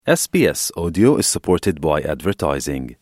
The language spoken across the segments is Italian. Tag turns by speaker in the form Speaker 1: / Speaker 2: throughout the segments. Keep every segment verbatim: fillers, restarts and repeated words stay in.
Speaker 1: S B S Audio is supported by advertising.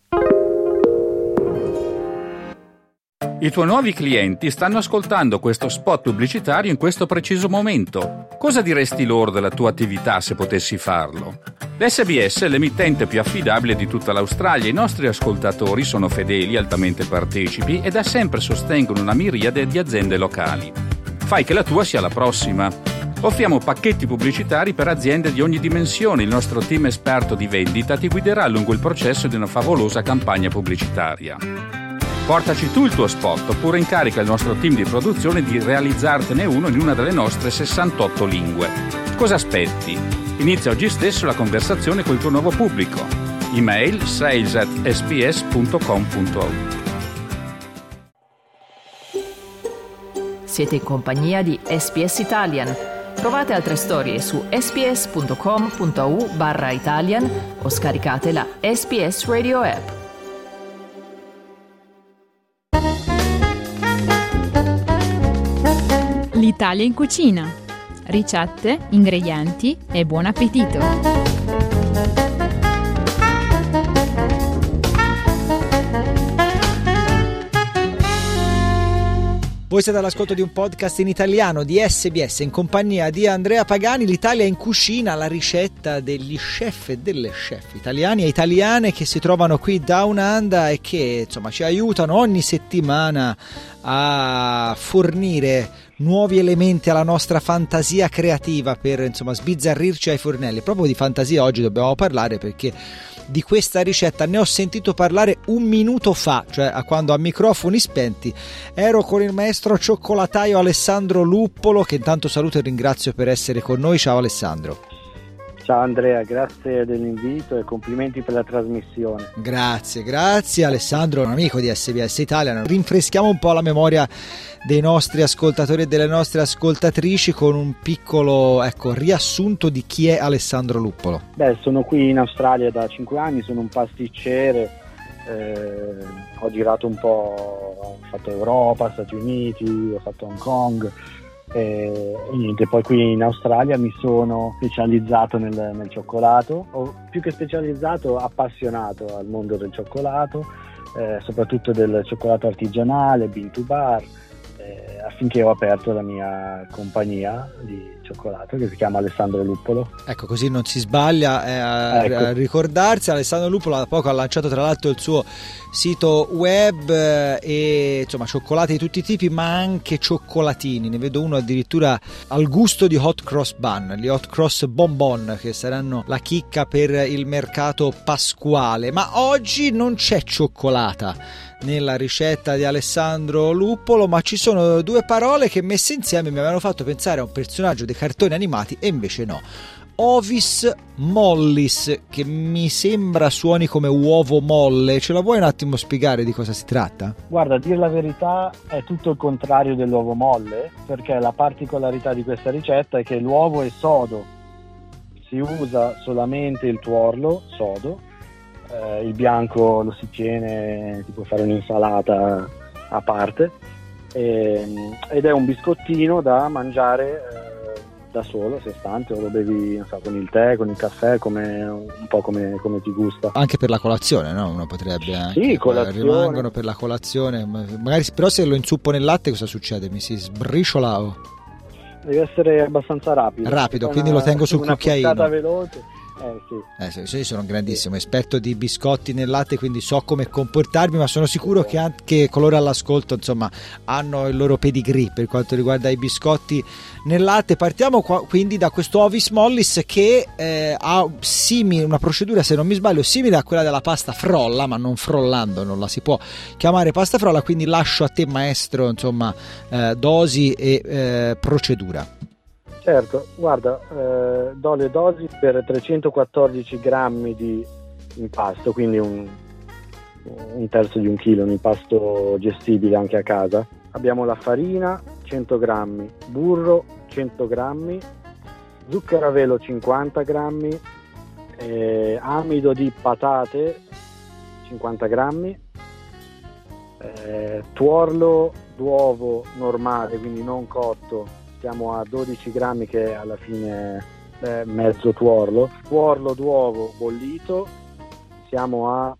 Speaker 2: I tuoi nuovi clienti stanno ascoltando questo spot pubblicitario in questo preciso momento. Cosa diresti loro della tua attività se potessi farlo? L'S B S è l'emittente più affidabile di tutta l'Australia. I nostri ascoltatori sono fedeli, altamente partecipi e da sempre sostengono una miriade di aziende locali. Fai che la tua sia la prossima. Offriamo pacchetti pubblicitari per aziende di ogni dimensione. Il nostro team esperto di vendita ti guiderà lungo il processo di una favolosa campagna pubblicitaria. Portaci tu il tuo spot oppure incarica il nostro team di produzione di realizzartene uno in una delle nostre sessantotto lingue. Cosa aspetti? Inizia oggi stesso la conversazione col tuo nuovo pubblico. Email sales at s b s punto com punto a u.
Speaker 3: Siete in compagnia di S B S Italian. Trovate altre storie su sbs.com.au barra Italian o scaricate la S B S Radio app.
Speaker 4: L'Italia in cucina. Ricette, ingredienti e buon appetito.
Speaker 5: Voi siete all'ascolto di un podcast in italiano di S B S in compagnia di Andrea Pagani. L'Italia in cucina, la ricetta degli chef e delle chef italiani e italiane che si trovano qui Down Under e che insomma ci aiutano ogni settimana a fornire nuovi elementi alla nostra fantasia creativa per insomma sbizzarrirci ai fornelli. Proprio di fantasia oggi dobbiamo parlare, perché di questa ricetta ne ho sentito parlare un minuto fa, cioè a quando a microfoni spenti ero con il maestro cioccolataio Alessandro Luppolo, che intanto saluto e ringrazio per essere con noi. Ciao Alessandro.
Speaker 6: Ciao Andrea, grazie dell'invito e complimenti per la trasmissione.
Speaker 5: Grazie, grazie Alessandro, un amico di S B S Italia. Rinfreschiamo un po' la memoria dei nostri ascoltatori e delle nostre ascoltatrici con un piccolo ecco, riassunto di chi è Alessandro Luppolo.
Speaker 6: Beh, sono qui in Australia da cinque anni, sono un pasticcere, eh, ho girato un po', ho fatto Europa, Stati Uniti, ho fatto Hong Kong. E, e niente, poi qui in Australia mi sono specializzato nel, nel cioccolato, o più che specializzato, appassionato al mondo del cioccolato, eh, soprattutto del cioccolato artigianale, bean to bar, eh, affinché ho aperto la mia compagnia di cioccolato che si chiama Alessandro Luppolo.
Speaker 5: Ecco, così non si sbaglia eh, a, ecco. a ricordarsi. Alessandro Luppolo da poco ha lanciato tra l'altro il suo sito web eh, e insomma cioccolati di tutti i tipi, ma anche cioccolatini. Ne vedo uno addirittura al gusto di hot cross bun, gli hot cross bonbon, che saranno la chicca per il mercato pasquale. Ma oggi non c'è cioccolata nella ricetta di Alessandro Luppolo, ma ci sono due parole che messe insieme mi avevano fatto pensare a un personaggio dei cartoni animati, e invece no. Ovis mollis, che mi sembra suoni come uovo molle. Ce la vuoi un attimo spiegare di cosa si tratta?
Speaker 6: Guarda, a dire la verità è tutto il contrario dell'uovo molle, perché la particolarità di questa ricetta è che l'uovo è sodo, si usa solamente il tuorlo sodo, eh, il bianco lo si tiene, si può fare un'insalata a parte, e, ed è un biscottino da mangiare eh, da solo, a sé stante, o lo bevi non so, con il tè, con il caffè, come, un po' come, come ti gusta.
Speaker 5: Anche per la colazione, no? Uno potrebbe anche,
Speaker 6: sì, colazione.
Speaker 5: Rimangono per la colazione, magari, però se lo inzuppo nel latte cosa succede? Mi si sbriciola o...
Speaker 6: Deve essere abbastanza rapido.
Speaker 5: Rapido,
Speaker 6: una,
Speaker 5: quindi lo tengo sul
Speaker 6: una
Speaker 5: cucchiaino.
Speaker 6: Una veloce. Eh, sì.
Speaker 5: Eh, sì, io sono un grandissimo sì. esperto di biscotti nel latte, quindi so come comportarmi, ma sono sicuro che anche coloro all'ascolto insomma hanno il loro pedigree per quanto riguarda i biscotti nel latte. Partiamo qua, quindi da questo Ovis mollis che eh, ha simile, una procedura, se non mi sbaglio, simile a quella della pasta frolla, ma non frollando non la si può chiamare pasta frolla, quindi lascio a te maestro insomma eh, dosi e eh, procedura.
Speaker 6: Certo, guarda, eh, do le dosi per trecentoquattordici grammi di impasto, quindi un, un terzo di un chilo, un impasto gestibile anche a casa. Abbiamo la farina, cento grammi, burro, cento grammi, zucchero a velo, cinquanta grammi, eh, amido di patate, cinquanta grammi, eh, tuorlo d'uovo normale, quindi non cotto, siamo a dodici grammi, che alla fine eh, mezzo tuorlo. Tuorlo d'uovo bollito, siamo a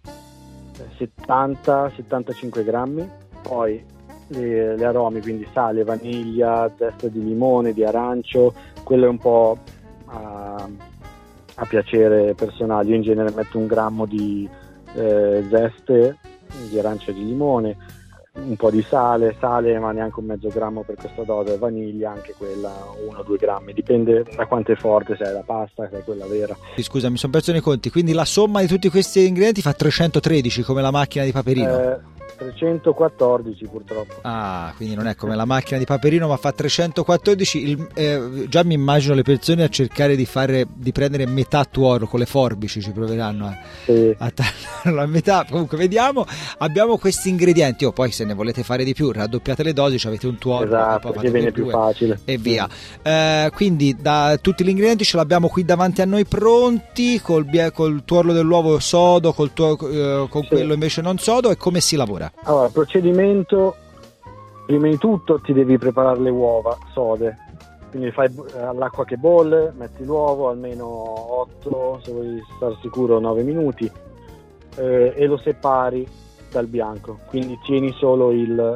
Speaker 6: settanta settantacinque grammi. Poi le, le aromi, quindi sale, vaniglia, zesta di limone, di arancio, quello è un po' a, a piacere personale. Io in genere metto un grammo di eh, zeste di arancia e di limone, un po' di sale, sale ma neanche un mezzo grammo per questa dose, vaniglia anche quella uno o due grammi, dipende da quanto è forte, se è la pasta, se è quella vera.
Speaker 5: Scusa, mi sono perso nei conti, quindi la somma di tutti questi ingredienti fa trecentotredici come la macchina di Paperino?
Speaker 6: Eh, trecentoquattordici purtroppo.
Speaker 5: Ah, quindi non è come la macchina di Paperino, ma fa trecentoquattordici. Il, eh, già mi immagino le persone a cercare di fare di prendere metà tuorlo con le forbici, ci proveranno a,
Speaker 6: sì.
Speaker 5: a tagliarlo a metà. Comunque vediamo, abbiamo questi ingredienti. O oh, poi se ne volete fare di più, raddoppiate le dosi, avete un tuorlo,
Speaker 6: esatto, che viene più facile
Speaker 5: e via. Eh, quindi da tutti gli ingredienti ce l'abbiamo qui davanti a noi pronti, col, col tuorlo dell'uovo sodo, col tuorlo, eh, con sì. quello invece non sodo. E come si lavora?
Speaker 6: Allora, il procedimento, prima di tutto ti devi preparare le uova sode, quindi fai all'acqua che bolle, metti l'uovo almeno otto, se vuoi star sicuro nove minuti, eh, e lo separi dal bianco, quindi tieni solo il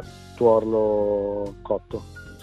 Speaker 6: tuorlo cotto.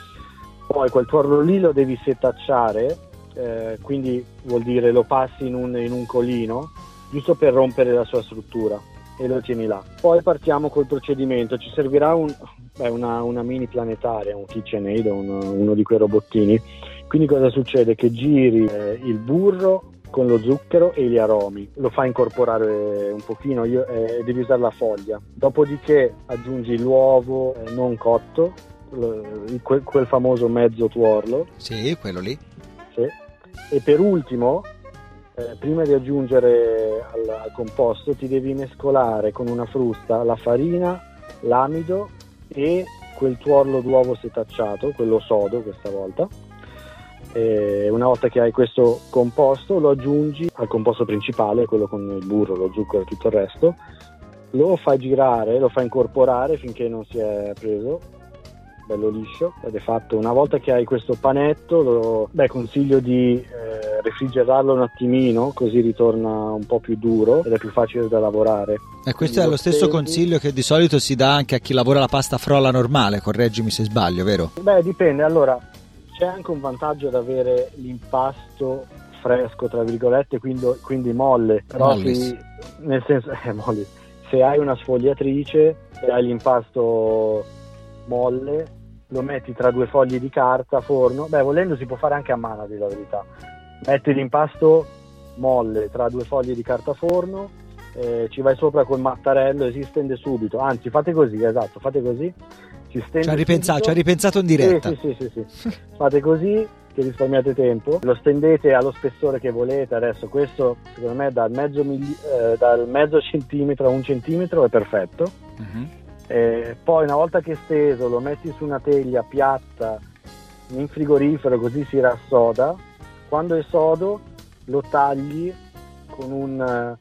Speaker 6: Poi quel tuorlo lì lo devi setacciare, eh, quindi vuol dire lo passi in un, in un colino, giusto per rompere la sua struttura, e lo tieni là. Poi partiamo col procedimento. Ci servirà un, beh, una, una mini planetaria, un KitchenAid, uno, uno di quei robottini. Quindi cosa succede? Che giri eh, il burro con lo zucchero e gli aromi, lo fai incorporare un pochino, io, eh, devi usare la foglia. Dopodiché aggiungi l'uovo eh, non cotto, lo, quel, quel famoso mezzo tuorlo.
Speaker 5: Sì, quello lì.
Speaker 6: Sì. E per ultimo, Eh, prima di aggiungere al, al composto, ti devi mescolare con una frusta la farina, l'amido e quel tuorlo d'uovo setacciato, quello sodo questa volta. E una volta che hai questo composto lo aggiungi al composto principale, quello con il burro, lo zucchero e tutto il resto, lo fai girare, lo fai incorporare finché non si è preso bello liscio ed è fatto. Una volta che hai questo panetto, lo, beh, consiglio di eh, refrigerarlo un attimino, così ritorna un po' più duro ed è più facile da lavorare.
Speaker 5: E questo Quindi è lo stesso stendi... consiglio che di solito si dà anche a chi lavora la pasta frolla normale, correggimi se sbaglio, vero?
Speaker 6: Beh, dipende. Allora, c'è anche un vantaggio ad avere l'impasto fresco, tra virgolette, quindi, quindi molle, però si, nel senso, eh, molli. Se hai una sfogliatrice e hai l'impasto molle, lo metti tra due fogli di carta a forno, beh, volendo si può fare anche a mano, a dire la verità. Metti l'impasto molle tra due fogli di carta a forno, eh, ci vai sopra col mattarello e si stende subito. Anzi, fate così, esatto, fate così. Si stende
Speaker 5: ci ha ripensato, ci ha ripensato in diretta.
Speaker 6: Sì, sì, sì, sì, sì. Fate così che risparmiate tempo. Lo stendete allo spessore che volete. Adesso questo, secondo me, dal mezzo, milli- eh, dal mezzo centimetro a un centimetro è perfetto. Uh-huh. Eh, poi una volta che è steso lo metti su una teglia piatta in frigorifero, così si rassoda. Quando è sodo lo tagli con un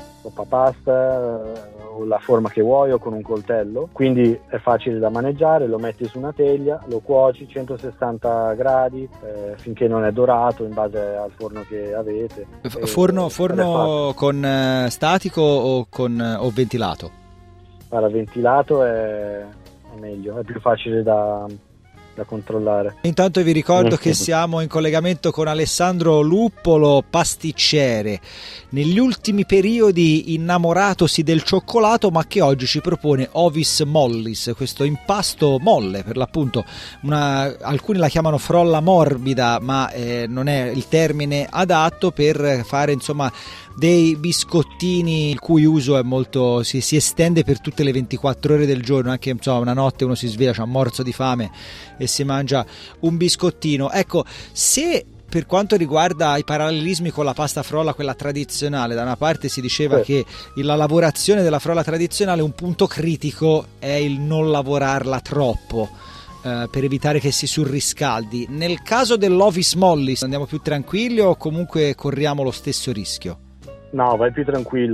Speaker 6: soppapasta eh, o la forma che vuoi, o con un coltello, quindi è facile da maneggiare. Lo metti su una teglia, lo cuoci centosessanta gradi eh, finché non è dorato, in base al forno che avete.
Speaker 5: F- forno, forno con eh, statico o con o ventilato?
Speaker 6: Allora, ventilato è, è meglio, è più facile da, da controllare.
Speaker 5: Intanto vi ricordo che siamo in collegamento con Alessandro Luppolo, pasticcere, negli ultimi periodi innamoratosi del cioccolato, ma che oggi ci propone Ovis Mollis, questo impasto molle per l'appunto. Una, alcuni la chiamano frolla morbida, ma eh, non è il termine adatto per fare insomma dei biscottini il cui uso è molto si, si estende per tutte le ventiquattro ore del giorno. Anche insomma una notte uno si sveglia, c'ha un morso di fame e si mangia un biscottino. Ecco, se per quanto riguarda i parallelismi con la pasta frolla, quella tradizionale, da una parte si diceva eh. che la lavorazione della frolla tradizionale, un punto critico è il non lavorarla troppo eh, per evitare che si surriscaldi. Nel caso dell'Ovis Mollis andiamo più tranquilli o comunque corriamo lo stesso rischio?
Speaker 6: No, vai più tranquillo.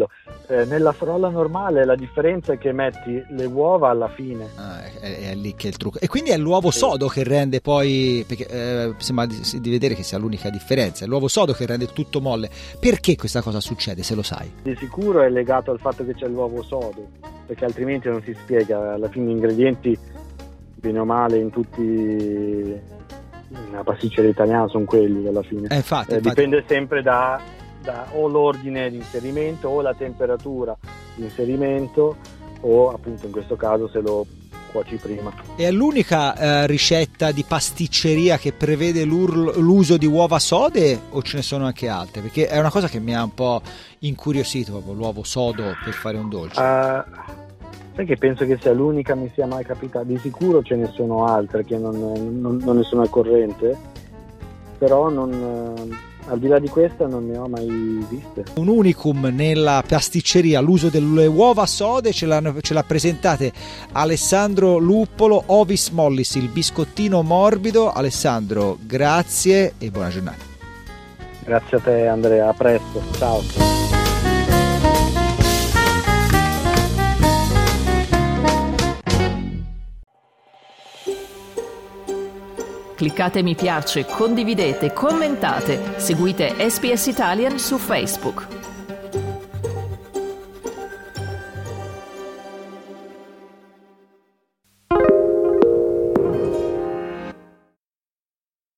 Speaker 6: Eh, nella frolla normale la differenza è che metti le uova alla fine.
Speaker 5: Ah, è, è lì che è il trucco. E quindi è l'uovo sì. sodo che rende poi, perché eh, sembra di, di vedere che sia l'unica differenza, è l'uovo sodo che rende tutto molle. Perché questa cosa succede, se lo sai?
Speaker 6: Di sicuro è legato al fatto che c'è l'uovo sodo, perché altrimenti non si spiega. Alla fine gli ingredienti, bene o male, in tutti una pasticceria italiana sono quelli alla fine.
Speaker 5: Eh, infatti,
Speaker 6: eh,
Speaker 5: infatti.
Speaker 6: Dipende sempre da Da o l'ordine di inserimento o la temperatura di inserimento o appunto in questo caso se lo cuoci prima.
Speaker 5: È l'unica eh, ricetta di pasticceria che prevede l'uso di uova sode o ce ne sono anche altre? Perché è una cosa che mi ha un po' incuriosito, proprio l'uovo sodo per fare un dolce.
Speaker 6: Uh, sai che penso che sia l'unica mi sia mai capitata. Di sicuro ce ne sono altre che non, non, non ne sono al corrente, però non... al di là di questa non ne ho mai viste.
Speaker 5: Un unicum nella pasticceria, l'uso delle uova sode, ce, ce l'ha presentate Alessandro Luppolo, Ovis Mollis, il biscottino morbido. Alessandro, grazie e buona giornata.
Speaker 6: Grazie a te Andrea, a presto, ciao.
Speaker 3: Cliccate mi piace, condividete, commentate, seguite S B S Italian su Facebook.